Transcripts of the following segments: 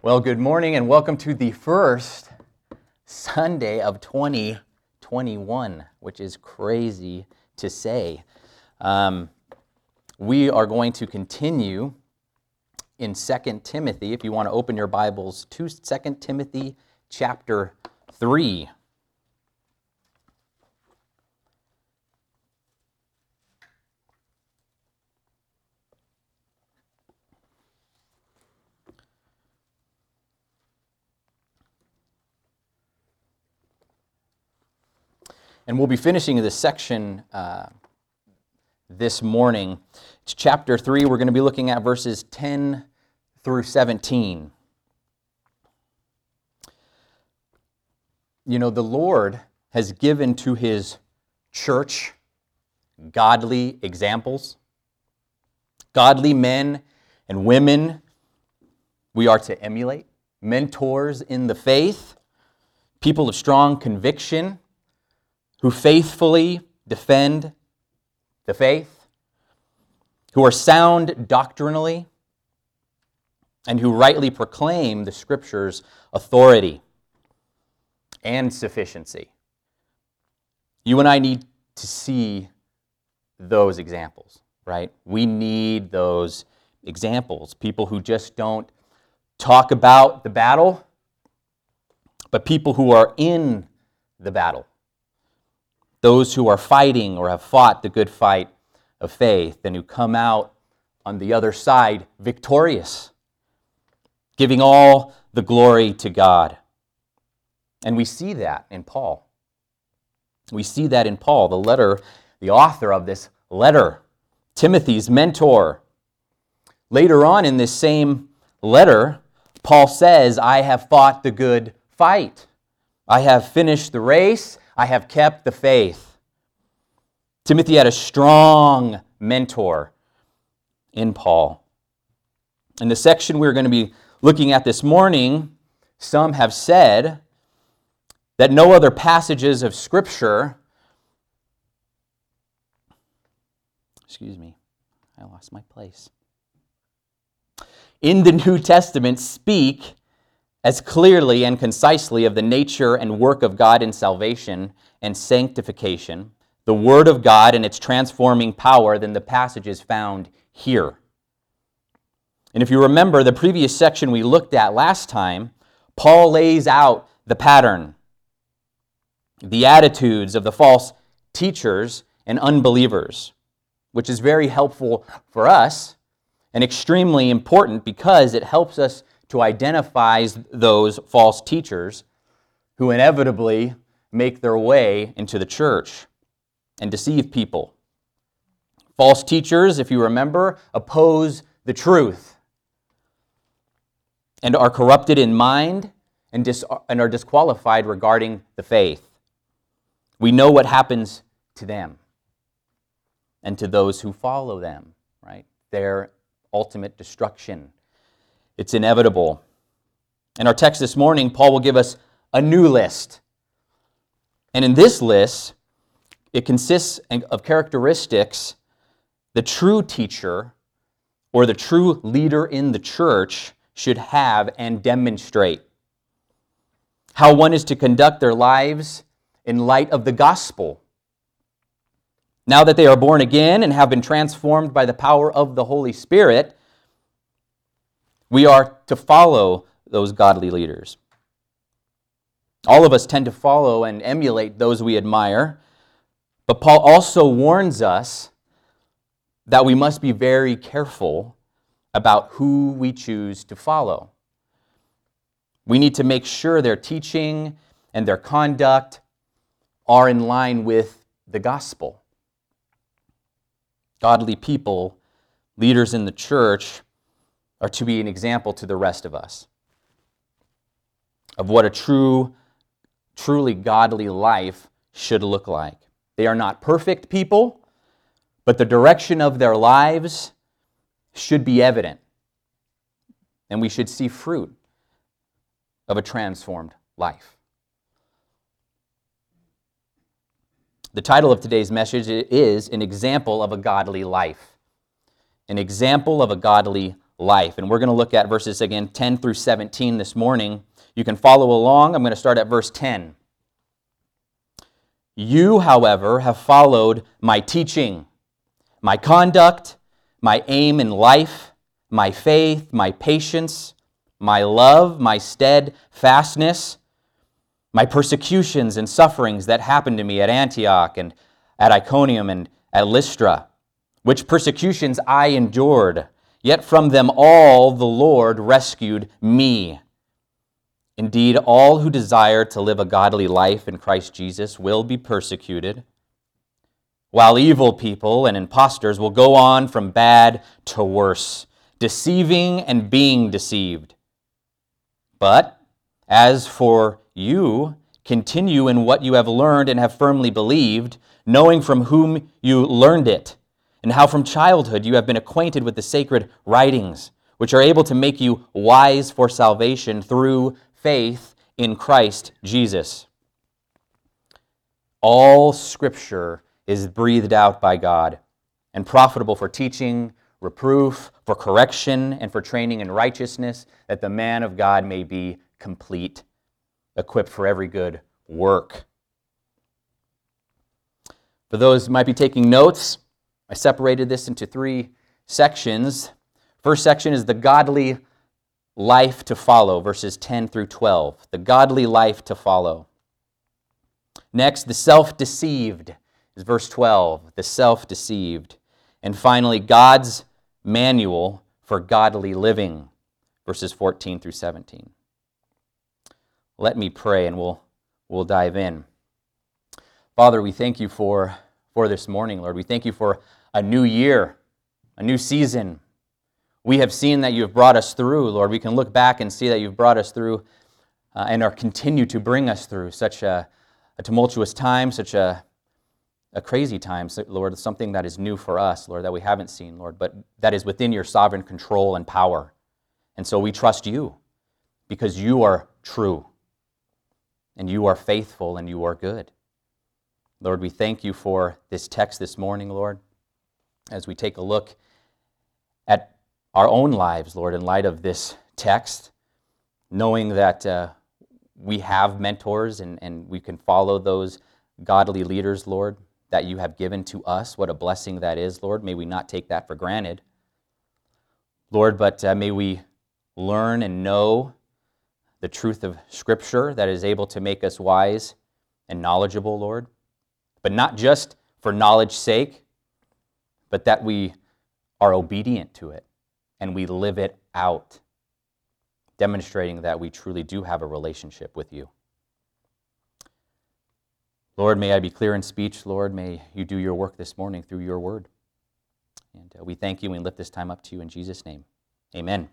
Well, good morning and welcome to the first Sunday of 2021, which is crazy to say. We are going to continue in 2 Timothy. If you want to open your Bibles to 2 Timothy chapter 3. And we'll be finishing this section this morning. It's chapter 3. We're going to be looking at verses 10 through 17. You know, the Lord has given to His church godly examples, godly men and women we are to emulate, mentors in the faith, people of strong conviction, who faithfully defend the faith, who are sound doctrinally, and who rightly proclaim the Scripture's authority and sufficiency. You and I need to see those examples, right? We need those examples, people who just don't talk about the battle, but people who are in the battle. Those who are fighting or have fought the good fight of faith and who come out on the other side victorious, giving all the glory to God. And we see that in Paul. We see that in Paul, the author of this letter, Timothy's mentor. Later on in this same letter, Paul says, I have fought the good fight. I have finished the race. I have kept the faith. Timothy had a strong mentor in Paul. In the section we're going to be looking at this morning, some have said that no other passages of Scripture, I lost my place, in the New Testament speak as clearly and concisely of the nature and work of God in salvation and sanctification, the Word of God and its transforming power than the passages found here. And if you remember the previous section we looked at last time, Paul lays out the pattern, the attitudes of the false teachers and unbelievers, which is very helpful for us and extremely important because it helps us to identify those false teachers who inevitably make their way into the church and deceive people. False teachers, if you remember, oppose the truth and are corrupted in mind and are disqualified regarding the faith. We know what happens to them and to those who follow them, right? Their ultimate destruction. It's inevitable. In our text this morning, Paul will give us a new list. And in this list, it consists of characteristics the true teacher or the true leader in the church should have and demonstrate. How one is to conduct their lives in light of the gospel. Now that they are born again and have been transformed by the power of the Holy Spirit, we are to follow those godly leaders. All of us tend to follow and emulate those we admire, but Paul also warns us that we must be very careful about who we choose to follow. We need to make sure their teaching and their conduct are in line with the gospel. Godly people, leaders in the church, are to be an example to the rest of us of what a truly godly life should look like. They are not perfect people, but the direction of their lives should be evident. And we should see fruit of a transformed life. The title of today's message is An Example of a Godly Life. An example of a godly life. And we're going to look at verses, again, 10 through 17 this morning. You can follow along. I'm going to start at verse 10. You, however, have followed my teaching, my conduct, my aim in life, my faith, my patience, my love, my steadfastness, my persecutions and sufferings that happened to me at Antioch and at Iconium and at Lystra, which persecutions I endured, yet from them all the Lord rescued me. Indeed, all who desire to live a godly life in Christ Jesus will be persecuted, while evil people and impostors will go on from bad to worse, deceiving and being deceived. But as for you, continue in what you have learned and have firmly believed, knowing from whom you learned it, and how from childhood you have been acquainted with the sacred writings, which are able to make you wise for salvation through faith in Christ Jesus. All Scripture is breathed out by God and profitable for teaching, reproof, for correction, and for training in righteousness, that the man of God may be complete, equipped for every good work. For those who might be taking notes, I separated this into 3 sections. First section is the godly life to follow, verses 10 through 12. The godly life to follow. Next, the self-deceived is verse 12, the self-deceived. And finally, God's manual for godly living, verses 14 through 17. Let me pray and we'll dive in. Father, we thank you for this morning, Lord. We thank you for a new year, a new season. We have seen that you have brought us through, Lord. We can look back and see that you've brought us through and are continue to bring us through such a tumultuous time, such a crazy time, Lord, something that is new for us, Lord, that we haven't seen, Lord, but that is within your sovereign control and power. And so we trust you because you are true and you are faithful and you are good. Lord, we thank you for this text this morning, Lord, as we take a look at our own lives, Lord, in light of this text, knowing that we have mentors and we can follow those godly leaders, Lord, that you have given to us. What a blessing that is, Lord. May we not take that for granted, Lord, but may we learn and know the truth of Scripture that is able to make us wise and knowledgeable, Lord, but not just for knowledge's sake, but that we are obedient to it and we live it out, demonstrating that we truly do have a relationship with you. Lord, may I be clear in speech, Lord. May you do your work this morning through your word. And we thank you and we lift this time up to you in Jesus' name. Amen.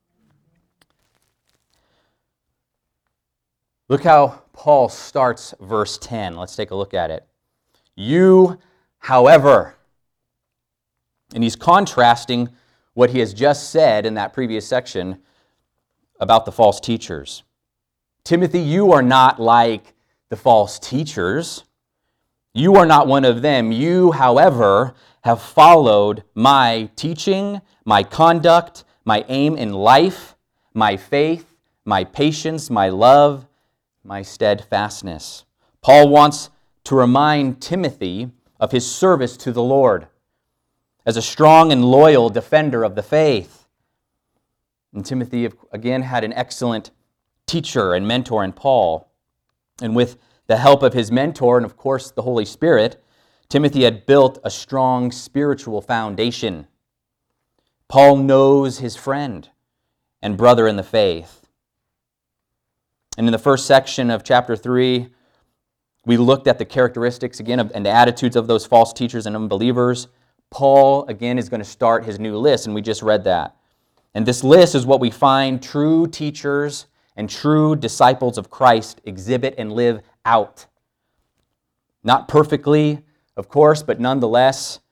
Look how Paul starts verse 10. Let's take a look at it. You, however. And he's contrasting what he has just said in that previous section about the false teachers. Timothy, you are not like the false teachers. You are not one of them. You, however, have followed my teaching, my conduct, my aim in life, my faith, my patience, my love, my steadfastness. Paul wants to remind Timothy of his service to the Lord as a strong and loyal defender of the faith. And Timothy, again, had an excellent teacher and mentor in Paul. And with the help of his mentor and, of course, the Holy Spirit, Timothy had built a strong spiritual foundation. Paul knows his friend and brother in the faith. And in the first section of chapter 3, we looked at the characteristics, again, and the attitudes of those false teachers and unbelievers. Paul, again, is going to start his new list, and we just read that. And this list is what we find true teachers and true disciples of Christ exhibit and live out. Not perfectly, of course, but nonetheless,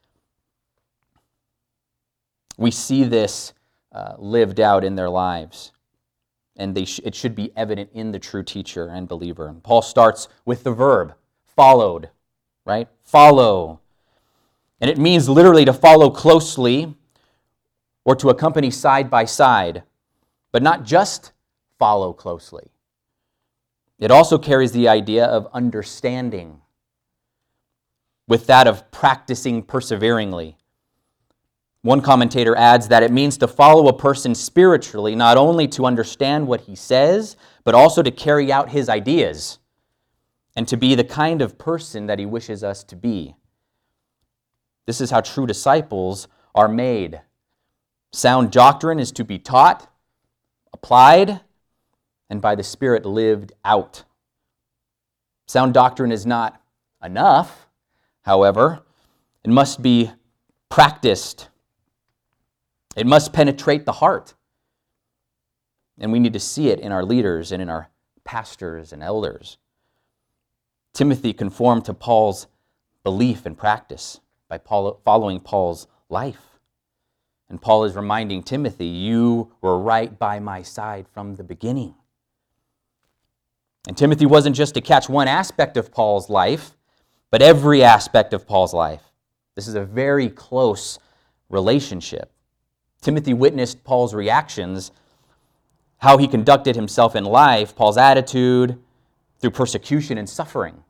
we see this lived out in their lives. And it should be evident in the true teacher and believer. And Paul starts with the verb, followed, right? Follow. And it means literally to follow closely or to accompany side by side, but not just follow closely. It also carries the idea of understanding, with that of practicing perseveringly. One commentator adds that it means to follow a person spiritually, not only to understand what he says, but also to carry out his ideas and to be the kind of person that he wishes us to be. This is how true disciples are made. Sound doctrine is to be taught, applied, and by the Spirit lived out. Sound doctrine is not enough, however. It must be practiced. It must penetrate the heart. And we need to see it in our leaders and in our pastors and elders. Timothy conformed to Paul's belief and practice by following Paul's life. And Paul is reminding Timothy, you were right by my side from the beginning. And Timothy wasn't just to catch one aspect of Paul's life, but every aspect of Paul's life. This is a very close relationship. Timothy witnessed Paul's reactions, how he conducted himself in life, Paul's attitude through persecution and suffering.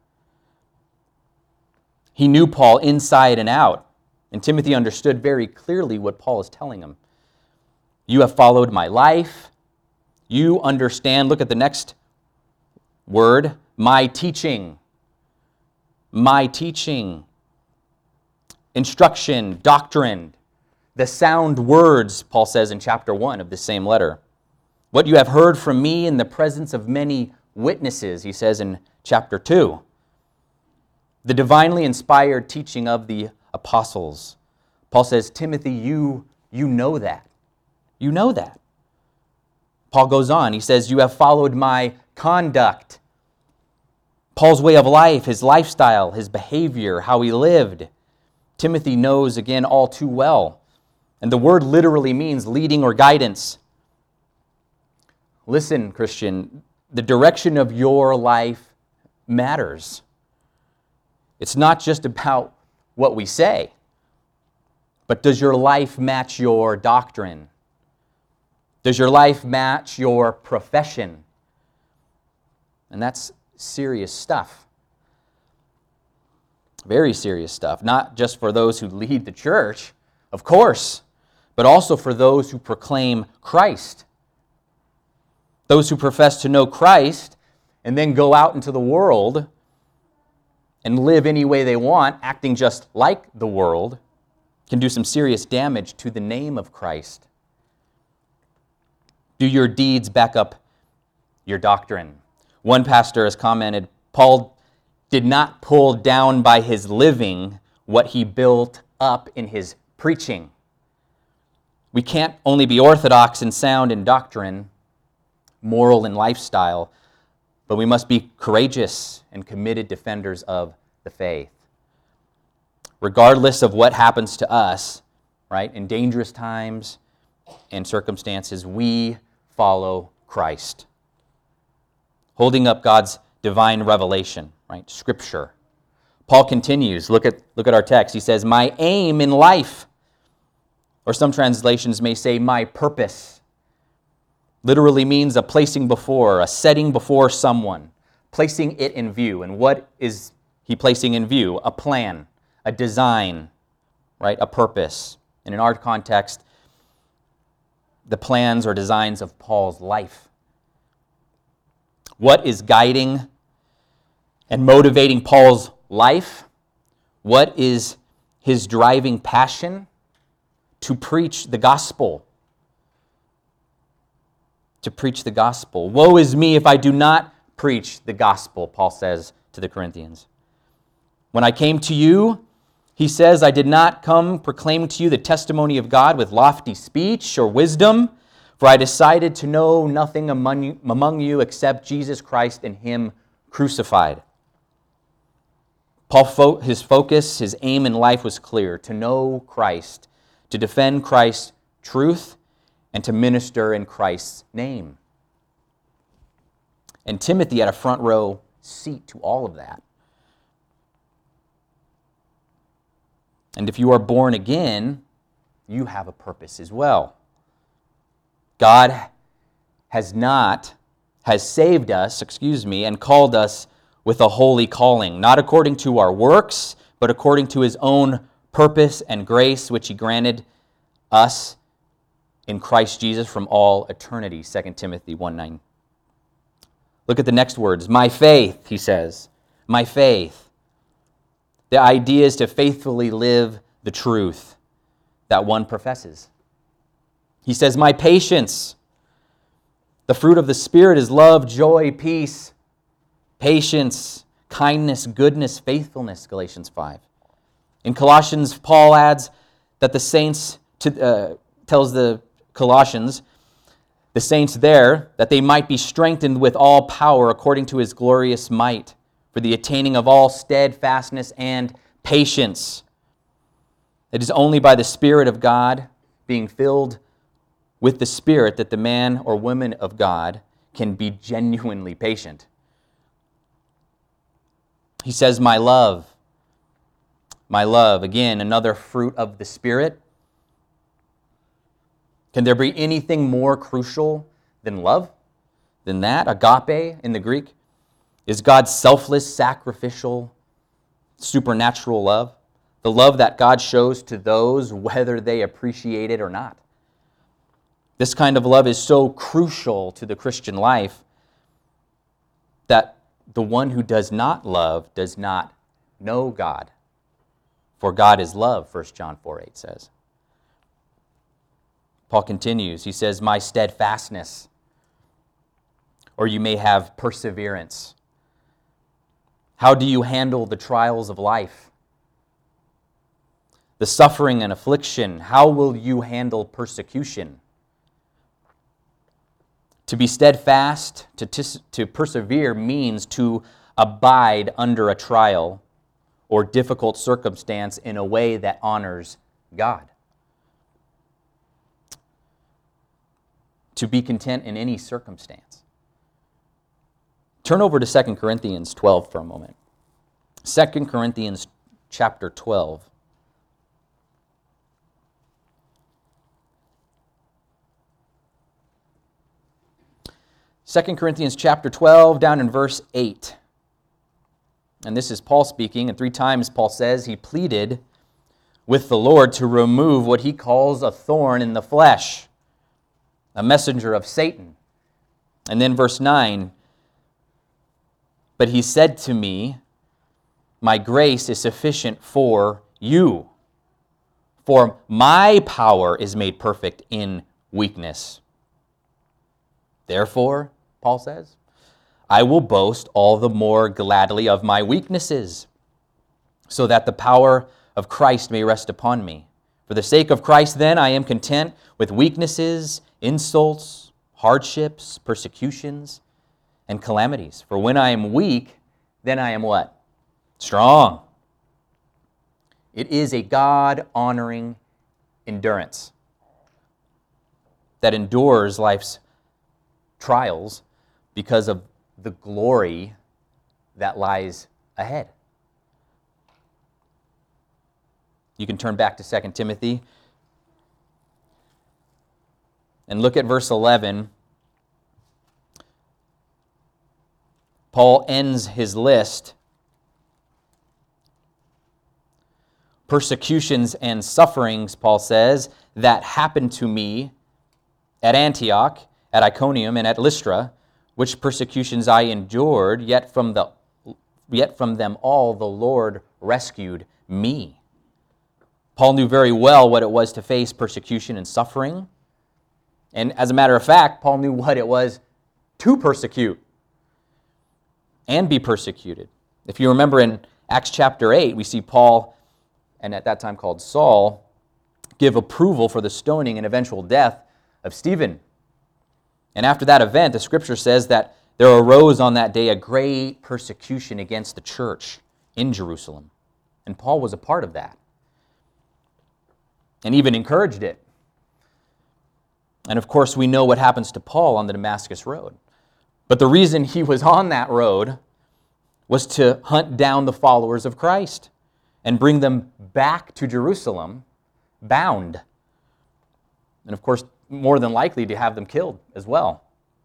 He knew Paul inside and out, and Timothy understood very clearly what Paul is telling him. You have followed my life. You understand, look at the next word, my teaching. My teaching. Instruction, doctrine, the sound words, Paul says in chapter 1 of this same letter. What you have heard from me in the presence of many witnesses, he says in chapter 2. The divinely inspired teaching of the apostles. Paul says, Timothy, you know that. You know that. Paul goes on, he says, you have followed my conduct. Paul's way of life, his lifestyle, his behavior, how he lived. Timothy knows, again, all too well. And the word literally means leading or guidance. Listen, Christian, the direction of your life matters. It's not just about what we say, but does your life match your doctrine? Does your life match your profession? And that's serious stuff. Very serious stuff. Not just for those who lead the church, of course, but also for those who proclaim Christ. Those who profess to know Christ and then go out into the world and live any way they want, acting just like the world, can do some serious damage to the name of Christ. Do your deeds back up your doctrine? One pastor has commented, Paul did not pull down by his living what he built up in his preaching. We can't only be orthodox and sound in doctrine, moral in lifestyle, but we must be courageous and committed defenders of the faith. Regardless of what happens to us, right, in dangerous times and circumstances, we follow Christ. Holding up God's divine revelation, right, Scripture. Paul continues, look at our text. He says, my aim in life, or some translations may say my purpose, literally means a placing before, a setting before someone, placing it in view. And what is he placing in view? A plan, a design, right? A purpose. And in our context, the plans or designs of Paul's life. What is guiding and motivating Paul's life? What is his driving passion? To preach the gospel. To preach the gospel. Woe is me if I do not preach the gospel, Paul says to the Corinthians. When I came to you, he says, I did not come proclaiming to you the testimony of God with lofty speech or wisdom, for I decided to know nothing among you except Jesus Christ and Him crucified. Paul, his focus, his aim in life was clear, to know Christ, to defend Christ's truth, and to minister in Christ's name. And Timothy had a front row seat to all of that. And if you are born again, you have a purpose as well. God has saved us, and called us with a holy calling, not according to our works, but according to his own purpose and grace, which he granted us in Christ Jesus from all eternity, 2 Timothy 1:9. Look at the next words. My faith, he says. My faith. The idea is to faithfully live the truth that one professes. He says, my patience. The fruit of the Spirit is love, joy, peace, patience, kindness, goodness, faithfulness, Galatians 5. In Colossians, Paul adds that the saints, tells the Colossians, the saints there, that they might be strengthened with all power according to his glorious might, for the attaining of all steadfastness and patience. It is only by the Spirit of God, being filled with the Spirit, that the man or woman of God can be genuinely patient. He says, my love. My love, again, another fruit of the Spirit. Can there be anything more crucial than love? Than that? Agape in the Greek is God's selfless, sacrificial, supernatural love. The love that God shows to those whether they appreciate it or not. This kind of love is so crucial to the Christian life that the one who does not love does not know God. For God is love, 1 John 4:8 says. Paul continues, he says, my steadfastness, or you may have perseverance. How do you handle the trials of life? The suffering and affliction, how will you handle persecution? To be steadfast, to persevere, means to abide under a trial or difficult circumstance in a way that honors God. To be content in any circumstance. Turn over to 2 Corinthians 12 for a moment. 2 Corinthians chapter 12. Second Corinthians chapter 12, down in verse 8. And this is Paul speaking, and 3 times Paul says he pleaded with the Lord to remove what he calls a thorn in the flesh, a messenger of Satan. And then verse 9, but he said to me, my grace is sufficient for you, for my power is made perfect in weakness. Therefore, Paul says, I will boast all the more gladly of my weaknesses, so that the power of Christ may rest upon me. For the sake of Christ, then, I am content with weaknesses, insults, hardships, persecutions, and calamities. For when I am weak, then I am what? Strong. It is a God-honoring endurance that endures life's trials because of the glory that lies ahead. You can turn back to 2 Timothy and look at verse 11. Paul ends his list. Persecutions and sufferings, Paul says, that happened to me at Antioch, at Iconium, and at Lystra, which persecutions I endured, yet from them all the Lord rescued me. Paul knew very well what it was to face persecution and suffering. And as a matter of fact, Paul knew what it was to persecute and be persecuted. If you remember in Acts chapter 8, we see Paul, and at that time called Saul, give approval for the stoning and eventual death of Stephen. And after that event, the scripture says that there arose on that day a great persecution against the church in Jerusalem. And Paul was a part of that, and even encouraged it. And of course, we know what happens to Paul on the Damascus Road. But the reason he was on that road was to hunt down the followers of Christ and bring them back to Jerusalem bound And of course, more than likely to have them killed as well.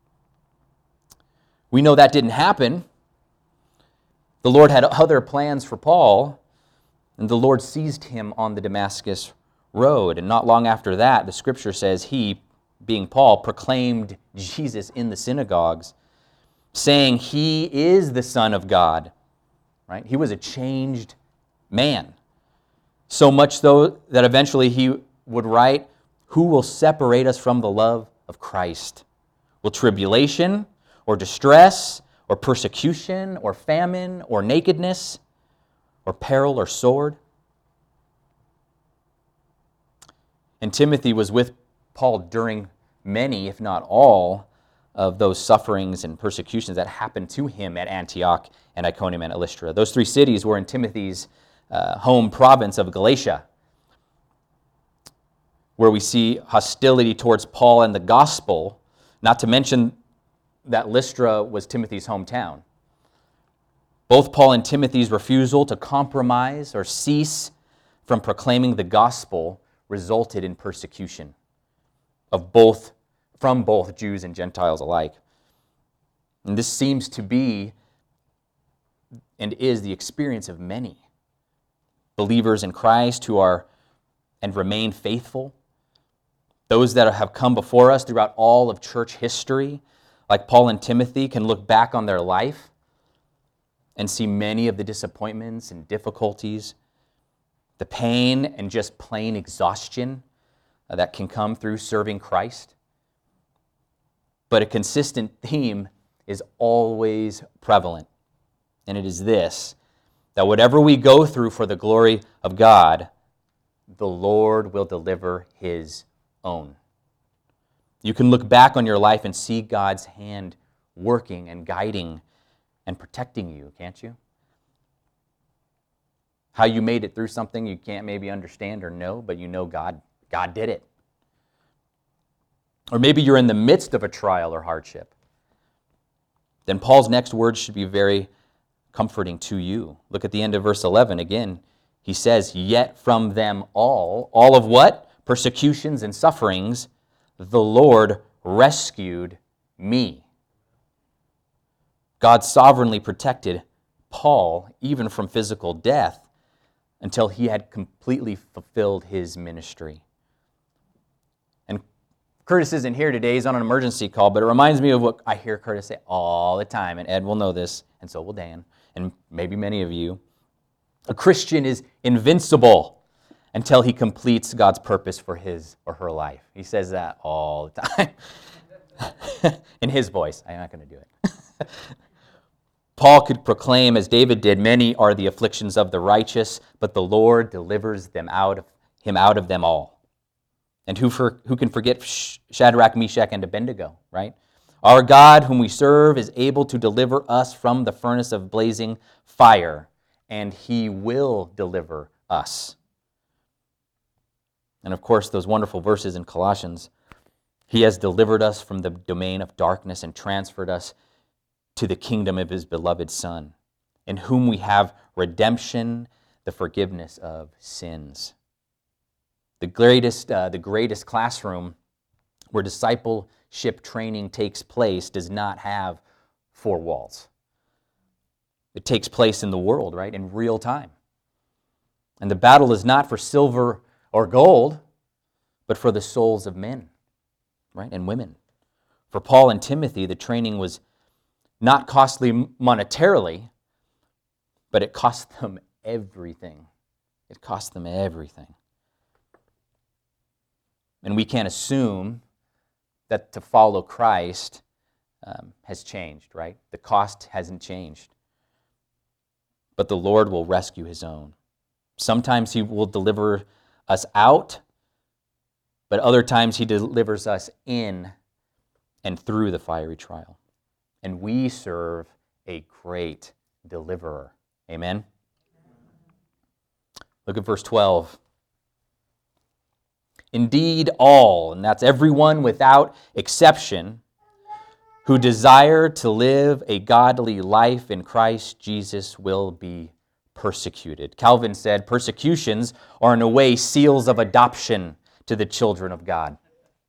We know that didn't happen. The Lord had other plans for Paul, and the Lord seized him on the Damascus road. And not long after that, the scripture says he, being Paul, proclaimed Jesus in the synagogues, saying he is the Son of God. Right? He was a changed man. So much so that eventually he would write, "Who will separate us from the love of Christ? Will tribulation or distress or persecution or famine or nakedness or peril or sword?" And Timothy was with Paul during many, if not all, of those sufferings and persecutions that happened to him at Antioch and Iconium and at Lystra. Those three cities were in Timothy's home province of Galatia, where we see hostility towards Paul and the gospel, not to mention that Lystra was Timothy's hometown. Both Paul and Timothy's refusal to compromise or cease from proclaiming the gospel resulted in persecution from both Jews and Gentiles alike. And this seems to be and is the experience of many believers in Christ who are and remain faithful. Those that have come before us throughout all of church history, like Paul and Timothy, can look back on their life and see many of the disappointments and difficulties, the pain and just plain exhaustion that can come through serving Christ. But a consistent theme is always prevalent, and it is this, that whatever we go through for the glory of God, the Lord will deliver His own. You can look back on your life and see God's hand working and guiding and protecting you, can't you? How you made it through something you can't maybe understand or know, but you know God did it. Or maybe you're in the midst of a trial or hardship. Then Paul's next words should be very comforting to you. Look at the end of verse 11 again. He says, "Yet from them all of what? Persecutions and sufferings, the Lord rescued me." God sovereignly protected Paul even from physical death until he had completely fulfilled his ministry. And Curtis isn't here today. He's on an emergency call, but it reminds me of what I hear Curtis say all the time, and Ed will know this, and so will Dan, and maybe many of you. A Christian is invincible until he completes God's purpose for his or her life. He says that all the time. In his voice. I'm not going to do it. Paul could proclaim, as David did, "Many are the afflictions of the righteous, but the Lord delivers him out of them all." And who can forget Shadrach, Meshach, and Abednego, right? Our God, whom we serve, is able to deliver us from the furnace of blazing fire, and He will deliver us. And of course, those wonderful verses in Colossians, He has delivered us from the domain of darkness and transferred us to the kingdom of His beloved Son, in whom we have redemption, the forgiveness of sins. The greatest classroom where discipleship training takes place does not have four walls. It takes place in the world, right, in real time. And the battle is not for silver or gold, but for the souls of men, right, and women. For Paul and Timothy, the training was not costly monetarily, but it cost them everything. It cost them everything. And we can't assume that to follow Christ has changed, right? The cost hasn't changed. But the Lord will rescue His own. Sometimes He will deliver us out, but other times He delivers us in and through the fiery trial. And we serve a great deliverer. Amen? Look at verse 12. "Indeed, all," and that's everyone without exception, "who desire to live a godly life in Christ Jesus will be persecuted." Calvin said, persecutions are in a way seals of adoption to the children of God.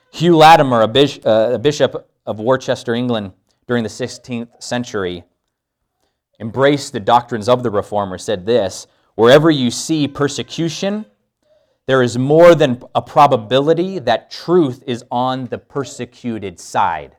Hugh Latimer, a bishop of Worcester, England, during the 16th century, embraced the doctrines of the Reformer, said this: "Wherever you see persecution, there is more than a probability that truth is on the persecuted side."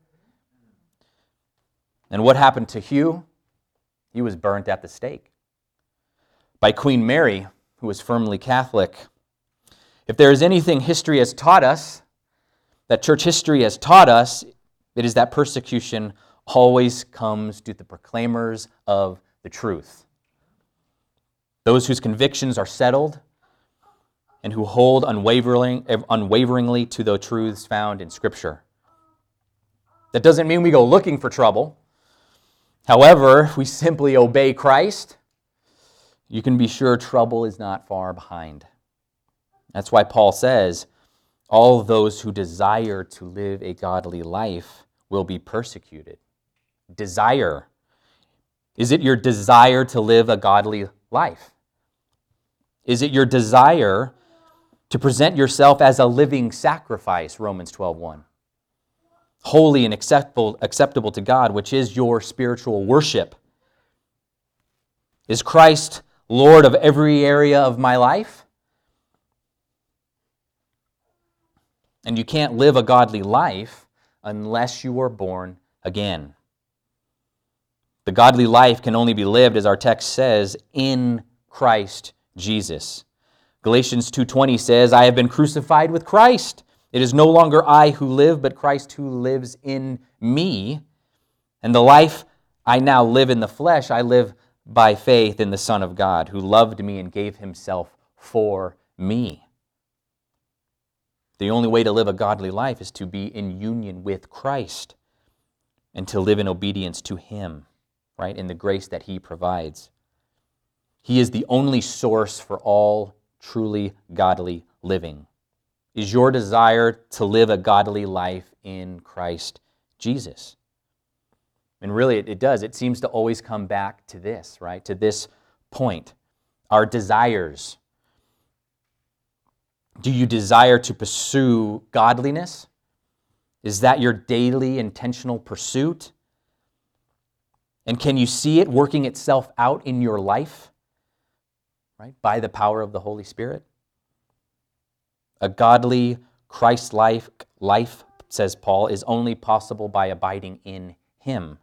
And what happened to Hugh? He was burnt at the stake by Queen Mary, who was firmly Catholic. If there is anything history has taught us, that church history has taught us, it is that persecution always comes to the proclaimers of the truth, those whose convictions are settled and who hold unwaveringly to the truths found in Scripture. That doesn't mean we go looking for trouble. However, if we simply obey Christ, you can be sure trouble is not far behind. That's why Paul says, all those who desire to live a godly life will be persecuted. Desire. Is it your desire to live a godly life? Is it your desire to present yourself as a living sacrifice, Romans 12:1? Holy and acceptable to God, which is your spiritual worship. Is Christ Lord of every area of my life? And you can't live a godly life unless you are born again. The godly life can only be lived, as our text says, in Christ Jesus. Galatians 2:20 says, "I have been crucified with Christ. It is no longer I who live, but Christ who lives in me. And the life I now live in the flesh, I live by faith in the Son of God, who loved me and gave himself for me." The only way to live a godly life is to be in union with Christ and to live in obedience to him, right, in the grace that he provides. He is the only source for all truly godly living. Is your desire to live a godly life in Christ Jesus? And really, it does. It seems to always come back to this, right? To this point. Our desires. Do you desire to pursue godliness? Is that your daily intentional pursuit? And can you see it working itself out in your life, right? By the power of the Holy Spirit? A godly Christ-like life, says Paul, is only possible by abiding in him,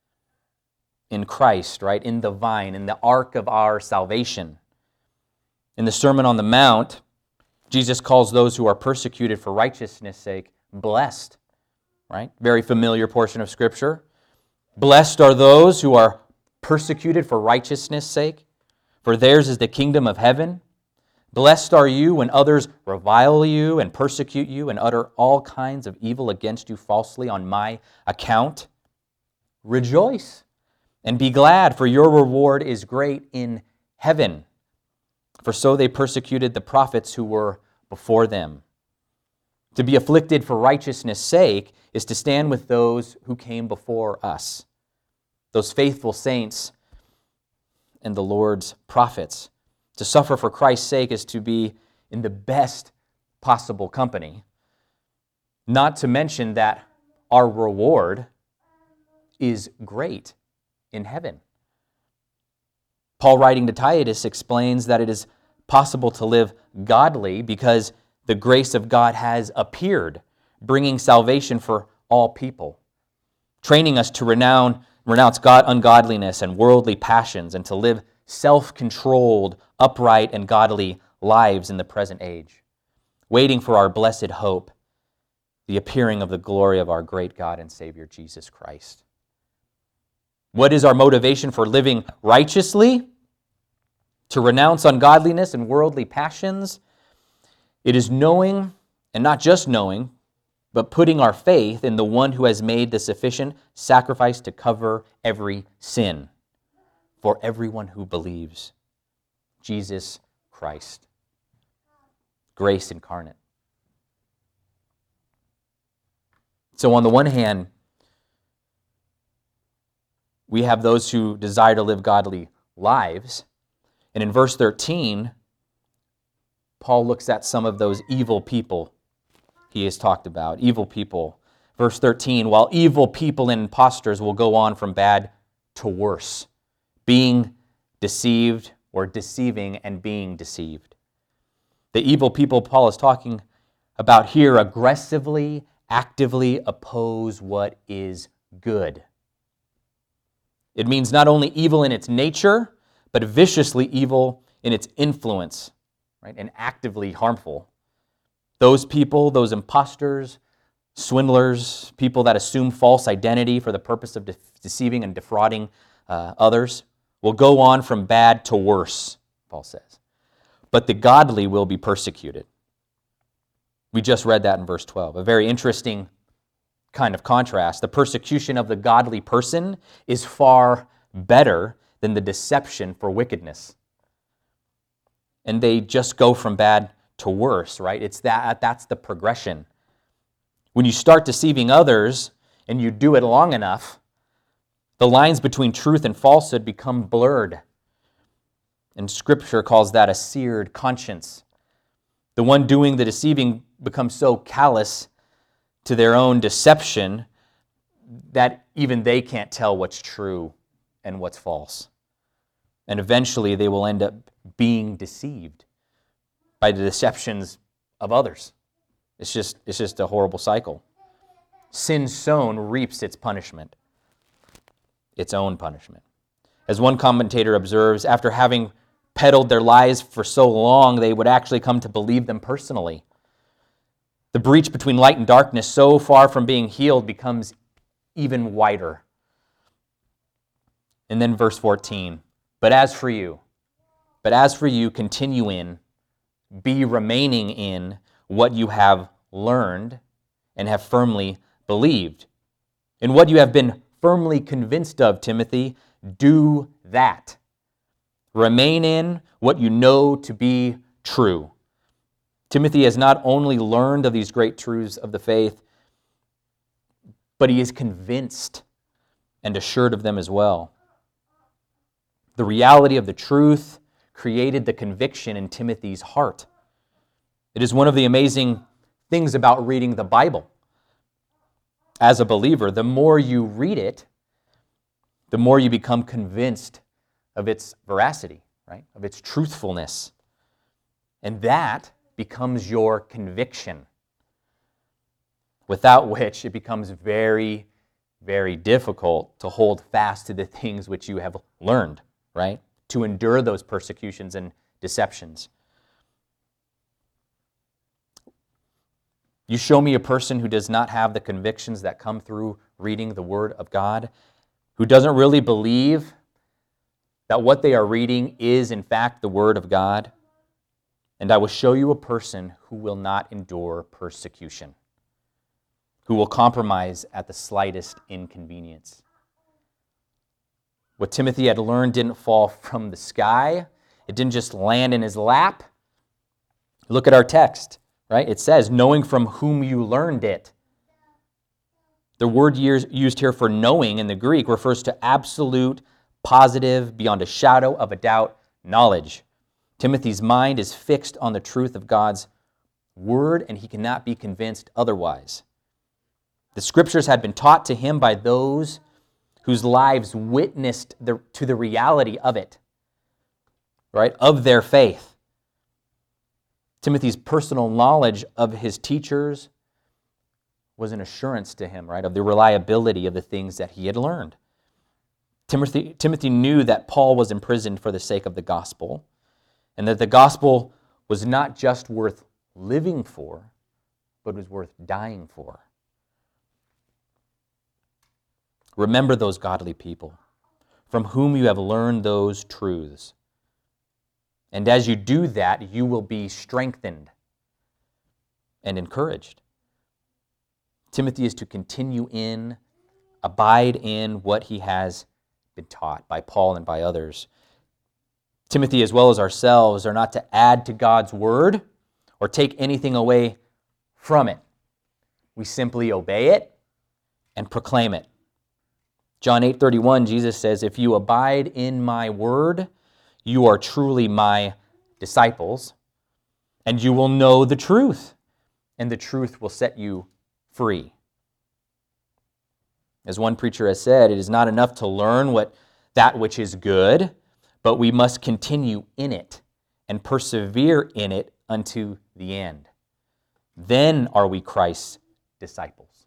in Christ, right? In the vine, in the ark of our salvation. In the Sermon on the Mount, Jesus calls those who are persecuted for righteousness' sake blessed, right? Very familiar portion of Scripture. Blessed are those who are persecuted for righteousness' sake, for theirs is the kingdom of heaven. Blessed are you when others revile you and persecute you and utter all kinds of evil against you falsely on my account. Rejoice and be glad, for your reward is great in heaven. For so they persecuted the prophets who were before them. To be afflicted for righteousness' sake is to stand with those who came before us, those faithful saints and the Lord's prophets. To suffer for Christ's sake is to be in the best possible company. Not to mention that our reward is great in heaven. Paul, writing to Titus, explains that it is possible to live godly because the grace of God has appeared, bringing salvation for all people, training us to renounce ungodliness and worldly passions and to live self-controlled, upright, and godly lives in the present age, waiting for our blessed hope, the appearing of the glory of our great God and Savior, Jesus Christ. What is our motivation for living righteously? To renounce ungodliness and worldly passions? It is knowing, and not just knowing, but putting our faith in the one who has made the sufficient sacrifice to cover every sin for everyone who believes. Jesus Christ. Grace incarnate. So on the one hand, we have those who desire to live godly lives. And in verse 13, Paul looks at some of those evil people he has talked about. Evil people. Verse 13, while evil people and impostors will go on from bad to worse, being deceived or deceiving and being deceived. The evil people Paul is talking about here aggressively, actively oppose what is good. It means not only evil in its nature, but viciously evil in its influence, right? And actively harmful. Those people, those imposters, swindlers, people that assume false identity for the purpose of deceiving and defrauding others, will go on from bad to worse, Paul says. But the godly will be persecuted. We just read that in verse 12. A very interesting kind of contrast. The persecution of the godly person is far better than the deception for wickedness. And they just go from bad to worse, right? That's the progression. When you start deceiving others and you do it long enough, the lines between truth and falsehood become blurred. And Scripture calls that a seared conscience. The one doing the deceiving becomes so callous to their own deception that even they can't tell what's true and what's false. And eventually they will end up being deceived by the deceptions of others. It's just a horrible cycle. Sin sown reaps its punishment, its own punishment. As one commentator observes, after having peddled their lies for so long, they would actually come to believe them personally. The breach between light and darkness, so far from being healed, becomes even wider. And then verse 14, but as for you, continue in, be remaining in what you have learned and have firmly believed. In what you have been firmly convinced of, Timothy, do that. Remain in what you know to be true. Timothy has not only learned of these great truths of the faith, but he is convinced and assured of them as well. The reality of the truth created the conviction in Timothy's heart. It is one of the amazing things about reading the Bible. As a believer, the more you read it, the more you become convinced of its veracity, right? Of its truthfulness. And that becomes your conviction, without which it becomes very, very difficult to hold fast to the things which you have learned, right? To endure those persecutions and deceptions. You show me a person who does not have the convictions that come through reading the Word of God, who doesn't really believe that what they are reading is in fact the Word of God, and I will show you a person who will not endure persecution, who will compromise at the slightest inconvenience. What Timothy had learned didn't fall from the sky. It didn't just land in his lap. Look at our text, right? It says, knowing from whom you learned it. The word used here for knowing in the Greek refers to absolute, positive, beyond a shadow of a doubt, knowledge. Timothy's mind is fixed on the truth of God's word, and he cannot be convinced otherwise. The Scriptures had been taught to him by those whose lives witnessed to the reality of it, right, of their faith. Timothy's personal knowledge of his teachers was an assurance to him, right, of the reliability of the things that he had learned. Timothy knew that Paul was imprisoned for the sake of the gospel, and that the gospel was not just worth living for, but was worth dying for. Remember those godly people from whom you have learned those truths. And as you do that, you will be strengthened and encouraged. Timothy is to continue in, abide in what he has been taught by Paul and by others. Timothy, as well as ourselves, are not to add to God's word or take anything away from it. We simply obey it and proclaim it. John 8:31, Jesus says, if you abide in my word, you are truly my disciples, and you will know the truth, and the truth will set you free. As one preacher has said, it is not enough to learn that which is good, but we must continue in it and persevere in it unto the end. Then are we Christ's disciples.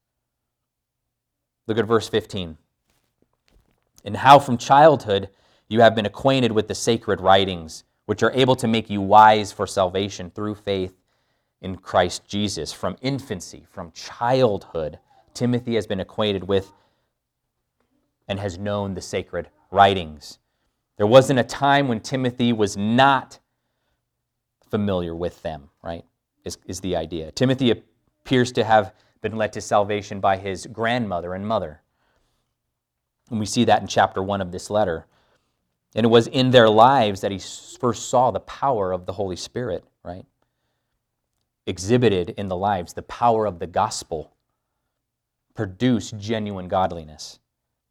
Look at verse 15. And how from childhood you have been acquainted with the sacred writings, which are able to make you wise for salvation through faith in Christ Jesus. From infancy, from childhood, Timothy has been acquainted with and has known the sacred writings. There wasn't a time when Timothy was not familiar with them, right, is the idea. Timothy appears to have been led to salvation by his grandmother and mother. And we see that in chapter 1 of this letter. And it was in their lives that he first saw the power of the Holy Spirit, right? Exhibited in the lives, the power of the gospel produced genuine godliness.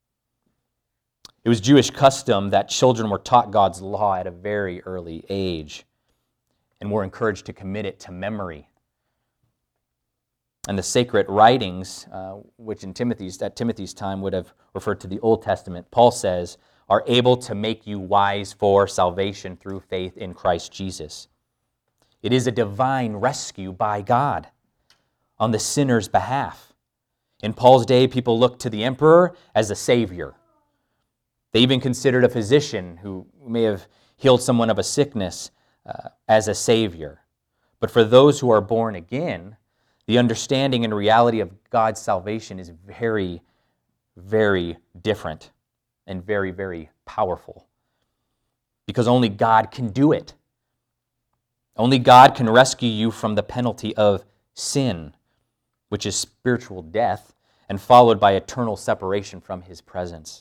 It was Jewish custom that children were taught God's law at a very early age and were encouraged to commit it to memory. And the sacred writings, which at Timothy's time would have referred to the Old Testament, Paul says, are able to make you wise for salvation through faith in Christ Jesus. It is a divine rescue by God on the sinner's behalf. In Paul's day, people looked to the emperor as a savior. They even considered a physician who may have healed someone of a sickness as a savior. But for those who are born again, the understanding and reality of God's salvation is very, very different and very, very powerful. Because only God can do it. Only God can rescue you from the penalty of sin, which is spiritual death, and followed by eternal separation from His presence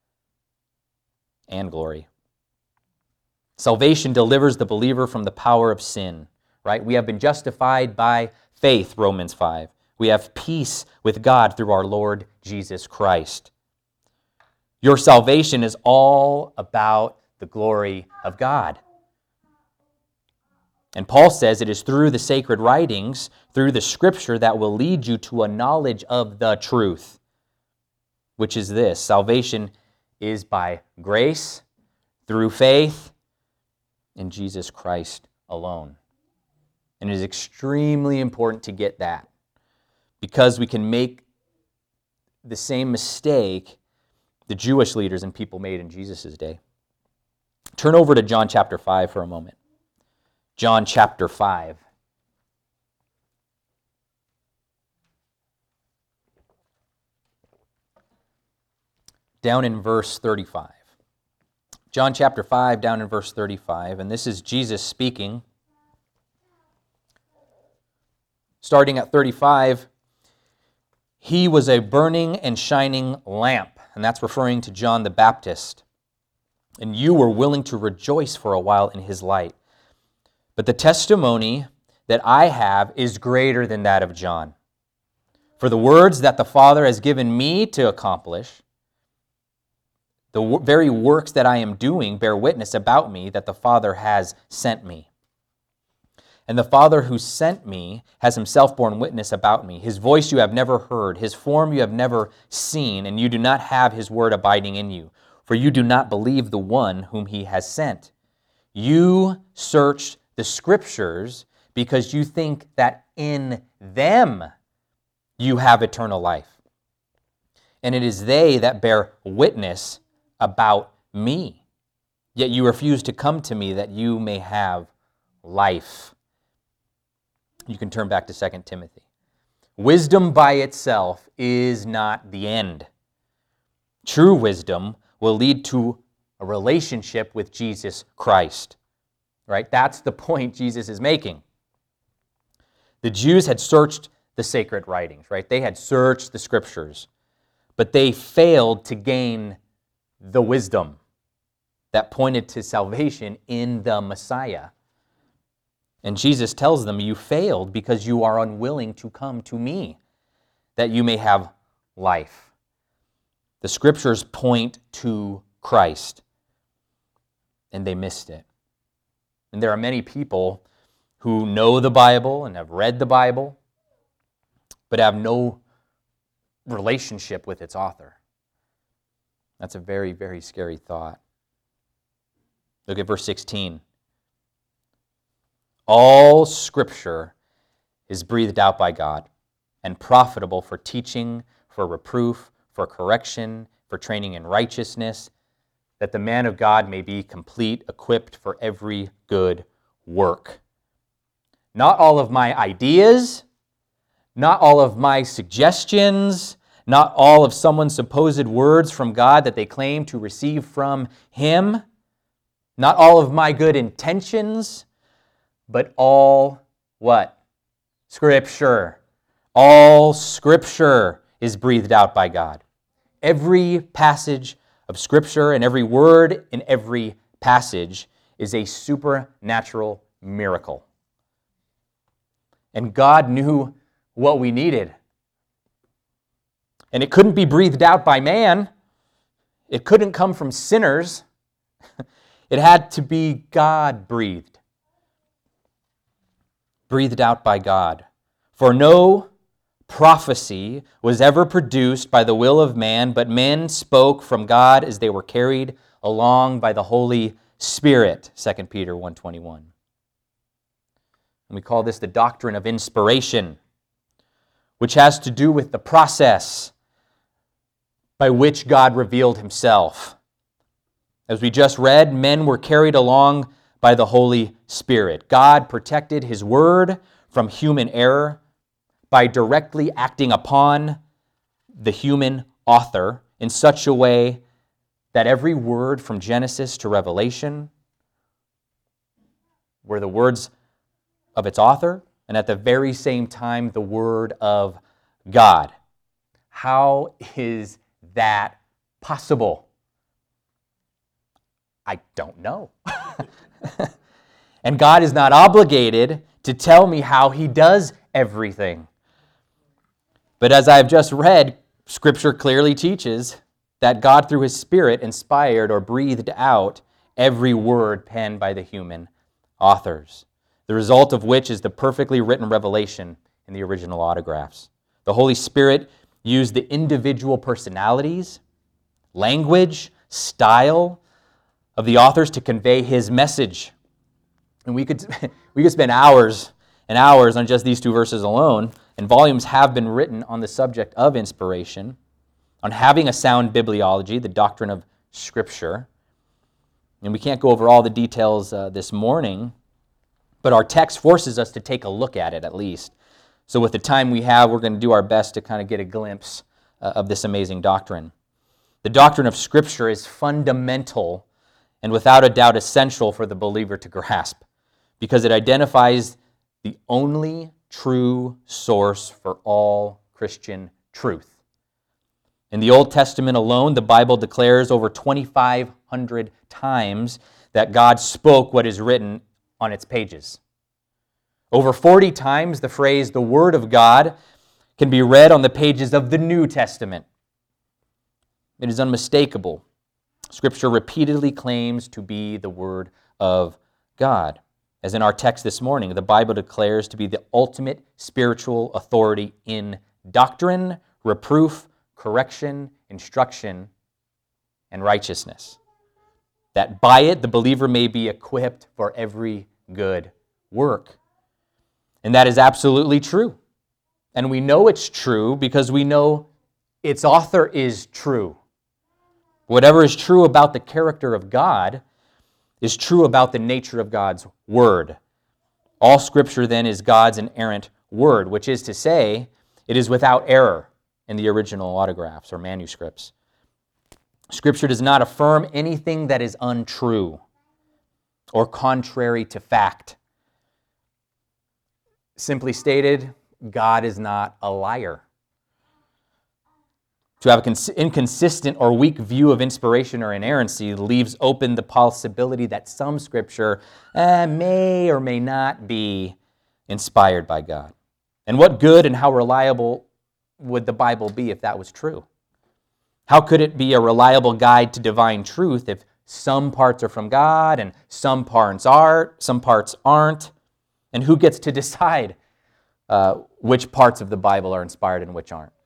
and glory. Salvation delivers the believer from the power of sin, right? We have been justified by faith, Romans 5. We have peace with God through our Lord Jesus Christ. Your salvation is all about the glory of God. And Paul says it is through the sacred writings, through the Scripture, that will lead you to a knowledge of the truth, which is this: salvation is by grace, through faith, in Jesus Christ alone. And it is extremely important to get that, because we can make the same mistake the Jewish leaders and people made in Jesus' day. Turn over to John chapter 5 for a moment. John chapter 5. Down in verse 35. John chapter 5, down in verse 35, and this is Jesus speaking. Starting at 35, he was a burning and shining lamp, and that's referring to John the Baptist. And you were willing to rejoice for a while in his light. But the testimony that I have is greater than that of John. For the words that the Father has given me to accomplish, the very works that I am doing bear witness about me that the Father has sent me. And the Father who sent me has himself borne witness about me. His voice you have never heard, his form you have never seen, and you do not have his word abiding in you, for you do not believe the one whom he has sent. You search the Scriptures because you think that in them you have eternal life. And it is they that bear witness about me. Yet you refuse to come to me that you may have life. You can turn back to 2 Timothy. Wisdom by itself is not the end. True wisdom will lead to a relationship with Jesus Christ. Right? That's the point Jesus is making. The Jews had searched the sacred writings, right? They had searched the Scriptures, but they failed to gain the wisdom that pointed to salvation in the Messiah. And Jesus tells them, you failed because you are unwilling to come to me, that you may have life. The Scriptures point to Christ, and they missed it. And there are many people who know the Bible and have read the Bible, but have no relationship with its author. That's a very, very scary thought. Look at verse 16. All Scripture is breathed out by God and profitable for teaching, for reproof, for correction, for training in righteousness, that the man of God may be complete, equipped for every good work. Not all of my ideas, not all of my suggestions, not all of someone's supposed words from God that they claim to receive from Him, not all of my good intentions, but all what? Scripture. All Scripture is breathed out by God. Every passage of Scripture and every word in every passage is a supernatural miracle. And God knew what we needed. And it couldn't be breathed out by man. It couldn't come from sinners. It had to be God-breathed. Breathed out by God. For no prophecy was ever produced by the will of man, but men spoke from God as they were carried along by the Holy Spirit, 2 Peter 1:21. And we call this the doctrine of inspiration, which has to do with the process by which God revealed Himself. As we just read, men were carried along by the Holy Spirit. God protected His Word from human error by directly acting upon the human author in such a way that every word from Genesis to Revelation were the words of its author, and at the very same time, the Word of God. How is that possible? I don't know. And God is not obligated to tell me how He does everything. But as I've just read, Scripture clearly teaches that God, through His Spirit, inspired or breathed out every word penned by the human authors, the result of which is the perfectly written revelation in the original autographs. The Holy Spirit used the individual personalities, language, style of the authors to convey His message. And we could spend hours and hours on just these two verses alone, and volumes have been written on the subject of inspiration, on having a sound bibliology, the doctrine of Scripture. And we can't go over all the details this morning, but our text forces us to take a look at it at least. So with the time we have, we're going to do our best to kind of get a glimpse of this amazing doctrine. The doctrine of Scripture is fundamental and without a doubt essential for the believer to grasp, because it identifies the only true source for all Christian truth. In the Old Testament alone, the Bible declares over 2,500 times that God spoke what is written on its pages. Over 40 times the phrase, the Word of God, can be read on the pages of the New Testament. It is unmistakable. Scripture repeatedly claims to be the Word of God. As in our text this morning, the Bible declares to be the ultimate spiritual authority in doctrine, reproof, correction, instruction, and righteousness. That by it the believer may be equipped for every good work. And that is absolutely true. And we know it's true because we know its author is true. Whatever is true about the character of God is true about the nature of God's Word. All Scripture then is God's inerrant Word, which is to say, it is without error in the original autographs or manuscripts. Scripture does not affirm anything that is untrue or contrary to fact. Simply stated, God is not a liar. To have an inconsistent or weak view of inspiration or inerrancy leaves open the possibility that some Scripture may or may not be inspired by God. And what good and how reliable would the Bible be if that was true? How could it be a reliable guide to divine truth if some parts are from God and some parts aren't? And who gets to decide which parts of the Bible are inspired and which aren't?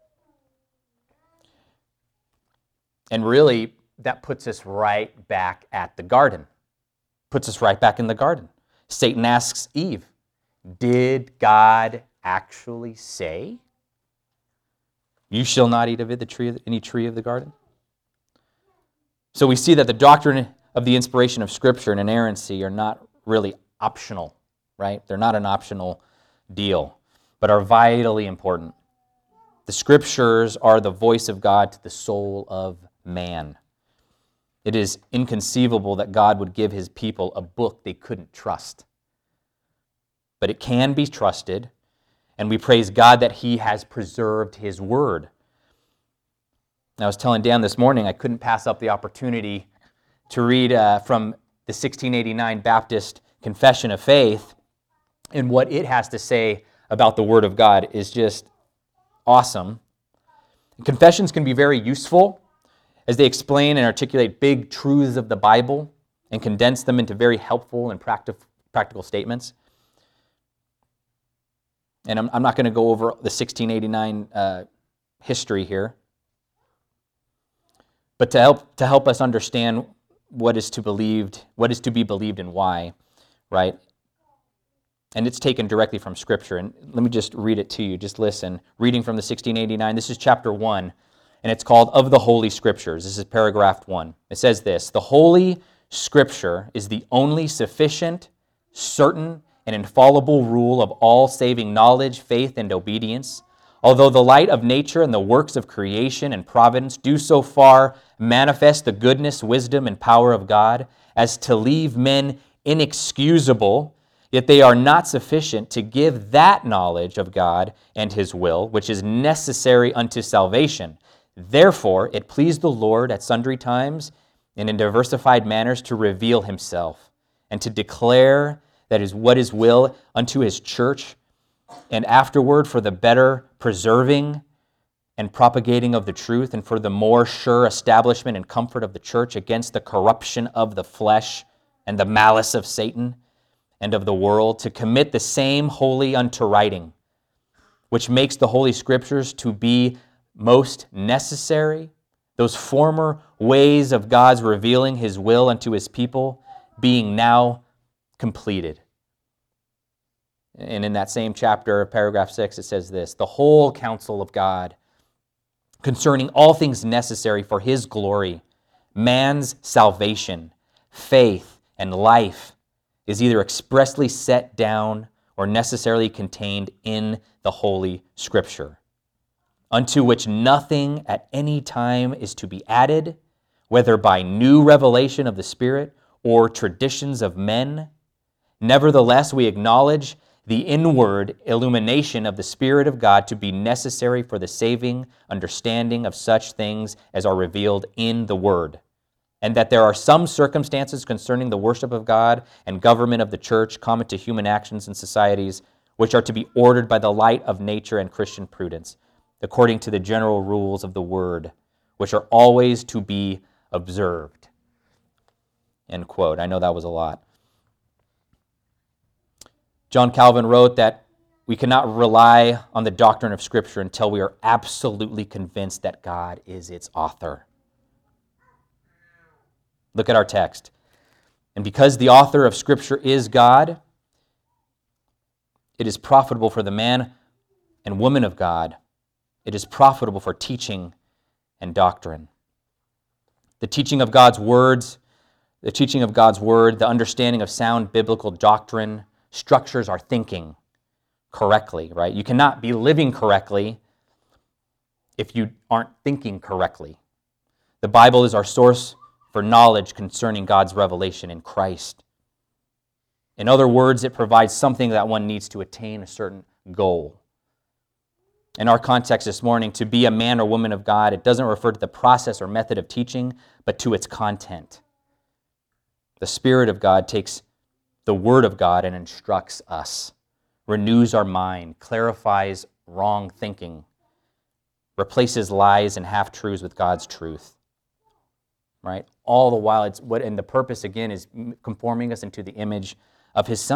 And really, that puts us right back at the garden. Puts us right back in the garden. Satan asks Eve, did God actually say, you shall not eat of it, any tree of the garden? So we see that the doctrine of the inspiration of Scripture and inerrancy are not really optional, right? They're not an optional deal, but are vitally important. The Scriptures are the voice of God to the soul of man. It is inconceivable that God would give his people a book they couldn't trust. But it can be trusted, and we praise God that he has preserved his word. I was telling Dan this morning I couldn't pass up the opportunity to read from the 1689 Baptist Confession of Faith, and what it has to say about the Word of God is just awesome. Confessions can be very useful as they explain and articulate big truths of the Bible and condense them into very helpful and practical statements. And I'm not going to go over the 1689 history here, but to help us understand what is to be believed and why, right? And it's taken directly from Scripture. And let me just read it to you. Just listen. Reading from the 1689. This is chapter 1, and it's called Of the Holy Scriptures. This is paragraph 1. It says this: the Holy Scripture is the only sufficient, certain, and infallible rule of all saving knowledge, faith, and obedience. Although the light of nature and the works of creation and providence do so far manifest the goodness, wisdom, and power of God as to leave men inexcusable, yet they are not sufficient to give that knowledge of God and his will, which is necessary unto salvation. Therefore, it pleased the Lord at sundry times and in diversified manners to reveal himself and to declare that is what his will unto his church, and afterward for the better preserving and propagating of the truth, and for the more sure establishment and comfort of the church against the corruption of the flesh and the malice of Satan and of the world, to commit the same wholly unto writing, which makes the Holy Scriptures to be most necessary, those former ways of God's revealing his will unto his people being now completed. And in that same chapter, paragraph 6, it says this: the whole counsel of God concerning all things necessary for his glory, man's salvation, faith, and life is either expressly set down or necessarily contained in the Holy Scripture, unto which nothing at any time is to be added, whether by new revelation of the Spirit or traditions of men. Nevertheless, we acknowledge the inward illumination of the Spirit of God to be necessary for the saving understanding of such things as are revealed in the Word, and that there are some circumstances concerning the worship of God and government of the church common to human actions and societies, which are to be ordered by the light of nature and Christian prudence, according to the general rules of the Word, which are always to be observed. End quote. I know that was a lot. John Calvin wrote that we cannot rely on the doctrine of Scripture until we are absolutely convinced that God is its author. Look at our text. And because the author of Scripture is God, it is profitable for the man and woman of God. It is profitable for teaching and doctrine. The teaching of God's words, the understanding of sound biblical doctrine structures our thinking correctly, right? You cannot be living correctly if you aren't thinking correctly. The Bible is our source for knowledge concerning God's revelation in Christ. In other words, it provides something that one needs to attain a certain goal. In our context this morning, to be a man or woman of God, it doesn't refer to the process or method of teaching, but to its content. The Spirit of God takes the Word of God and instructs us, renews our mind, clarifies wrong thinking, replaces lies and half-truths with God's truth. Right? All the while, and the purpose, again, is conforming us into the image of his Son.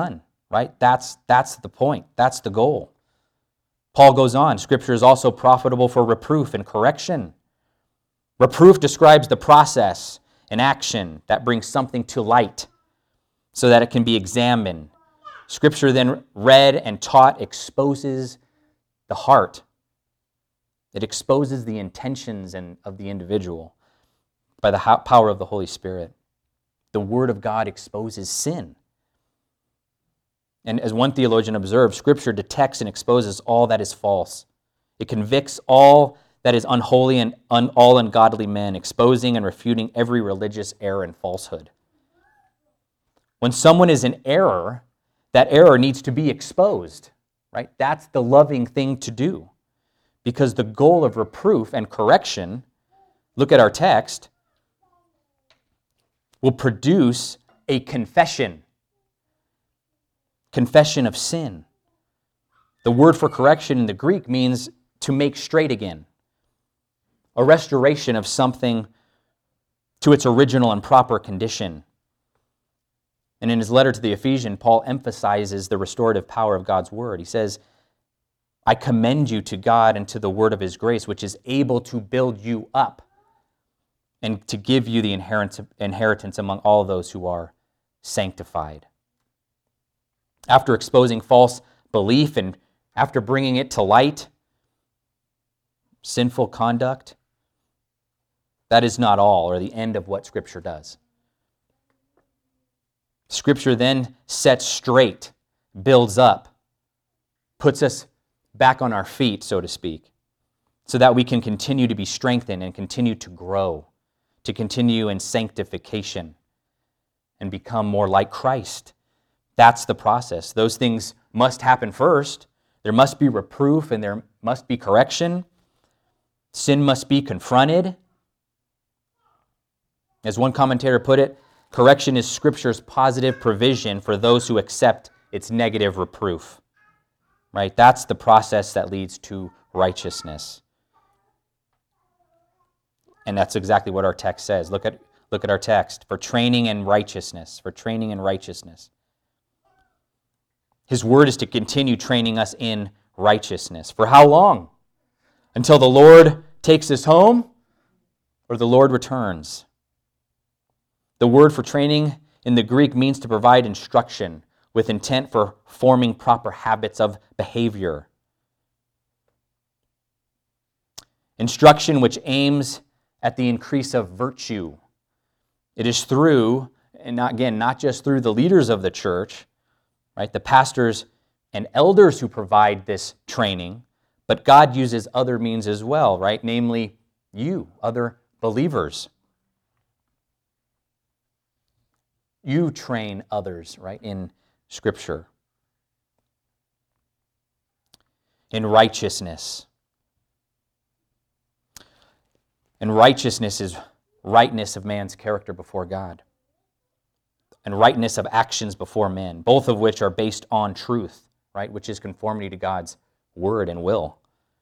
right? That's the point. That's the goal. Paul goes on, Scripture is also profitable for reproof and correction. Reproof describes the process and action that brings something to light so that it can be examined. Scripture then read and taught exposes the heart. It exposes the intentions of the individual by the power of the Holy Spirit. The Word of God exposes sin. And as one theologian observed, Scripture detects and exposes all that is false. It convicts all that is unholy and all ungodly men, exposing and refuting every religious error and falsehood. When someone is in error, that error needs to be exposed, right? That's the loving thing to do. Because the goal of reproof and correction, look at our text, will produce a confession of sin. The word for correction in the Greek means to make straight again, a restoration of something to its original and proper condition. And in his letter to the Ephesians, Paul emphasizes the restorative power of God's word. He says, I commend you to God and to the word of his grace, which is able to build you up and to give you the inheritance among all those who are sanctified. After exposing false belief and after bringing it to light, sinful conduct, that is not all or the end of what Scripture does. Scripture then sets straight, builds up, puts us back on our feet, so to speak, so that we can continue to be strengthened and continue to grow, to continue in sanctification and become more like Christ. That's the process. Those things must happen first. There must be reproof and there must be correction. Sin must be confronted. As one commentator put it, correction is Scripture's positive provision for those who accept its negative reproof. Right? That's the process that leads to righteousness. And that's exactly what our text says. Look at our text. For training in righteousness. For training in righteousness. His word is to continue training us in righteousness. For how long? Until the Lord takes us home or the Lord returns. The word for training in the Greek means to provide instruction with intent for forming proper habits of behavior. Instruction which aims at the increase of virtue. It is through, and not just through the leaders of the church, right, the pastors and elders who provide this training, but God uses other means as well, right? Namely, you, other believers. You train others, right, in Scripture. In righteousness. And righteousness is rightness of man's character before God. And rightness of actions before men, both of which are based on truth, right, which is conformity to God's word and will.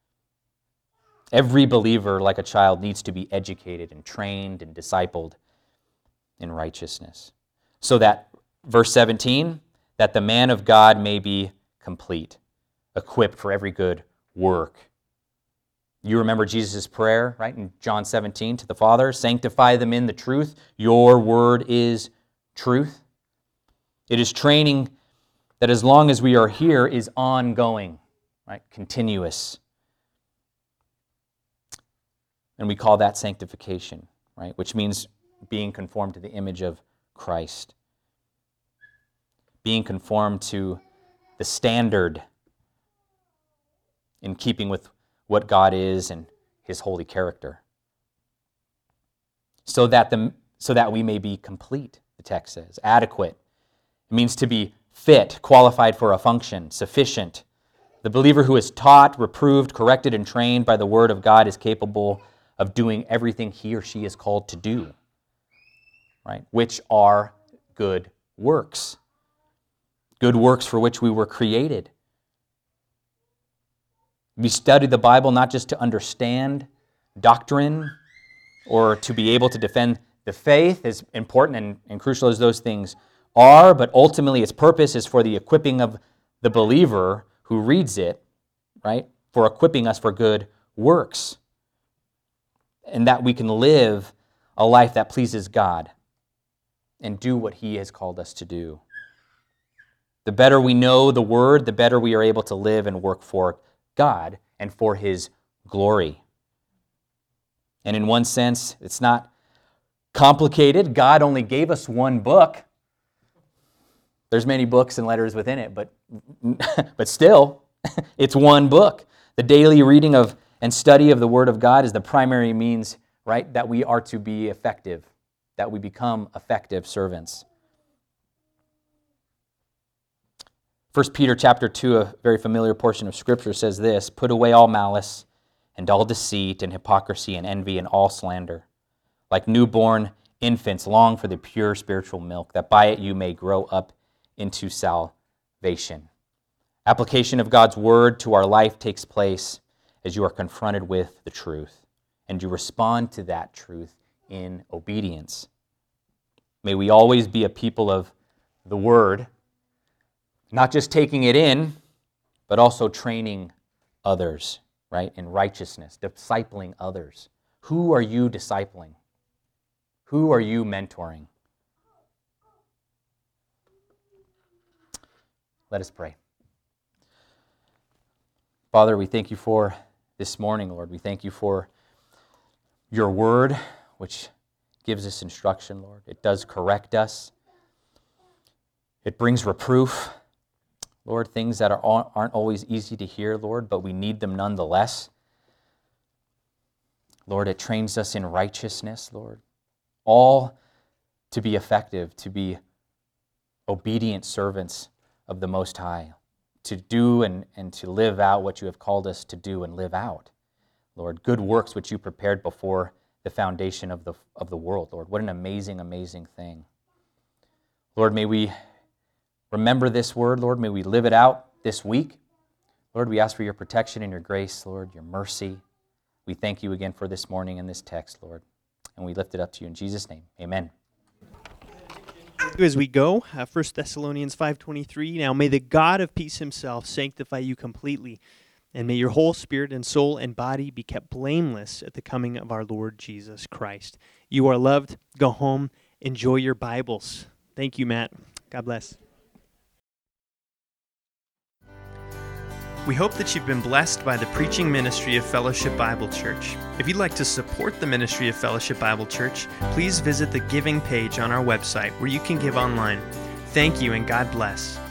Every believer, like a child, needs to be educated and trained and discipled in righteousness. So that, verse 17, that the man of God may be complete, equipped for every good work. You remember Jesus' prayer, right, in John 17 to the Father, sanctify them in the truth. Your word is truth. It is training that as long as we are here is ongoing, right, continuous. And we call that sanctification, right, which means being conformed to the image of Christ. Being conformed to the standard in keeping with what God is and his holy character. So that we may be complete, the text says. Adequate. It means to be fit, qualified for a function, sufficient. The believer who is taught, reproved, corrected, and trained by the word of God is capable of doing everything he or she is called to do, right? Which are good works. Good works for which we were created. We study the Bible not just to understand doctrine or to be able to defend the faith, as important and crucial as those things are, but ultimately its purpose is for the equipping of the believer who reads it, right? For equipping us for good works, and that we can live a life that pleases God and do what He has called us to do. The better we know the Word, the better we are able to live and work for God and for His glory. And in one sense, it's not complicated. God only gave us one book. There's many books and letters within it, but still, it's one book. The daily reading of and study of the Word of God is the primary means, right, that we are to be effective, that we become effective servants. 1 Peter chapter 2, a very familiar portion of Scripture, says this, "Put away all malice and all deceit and hypocrisy and envy and all slander. Like newborn infants, long for the pure spiritual milk, that by it you may grow up into salvation." Application of God's Word to our life takes place as you are confronted with the truth, and you respond to that truth in obedience. May we always be a people of the Word, not just taking it in, but also training others, right, in righteousness, discipling others. Who are you discipling? Who are you mentoring? Let us pray. Father, we thank you for this morning, Lord. We thank you for your word, which gives us instruction, Lord. It does correct us. It brings reproof. Lord, things that aren't always easy to hear, Lord, but we need them nonetheless. Lord, it trains us in righteousness, Lord. All to be effective, to be obedient servants of the Most High, to do and to live out what you have called us to do and live out. Lord, good works which you prepared before the foundation of the world, Lord. What an amazing, amazing thing. Lord, may we remember this word, Lord. May we live it out this week. Lord, we ask for your protection and your grace, Lord, your mercy. We thank you again for this morning and this text, Lord. And we lift it up to you in Jesus' name. Amen. As we go, 1 Thessalonians 5:23, "Now may the God of peace himself sanctify you completely, and may your whole spirit and soul and body be kept blameless at the coming of our Lord Jesus Christ." You are loved. Go home. Enjoy your Bibles. Thank you, Matt. God bless. We hope that you've been blessed by the preaching ministry of Fellowship Bible Church. If you'd like to support the ministry of Fellowship Bible Church, please visit the giving page on our website where you can give online. Thank you and God bless.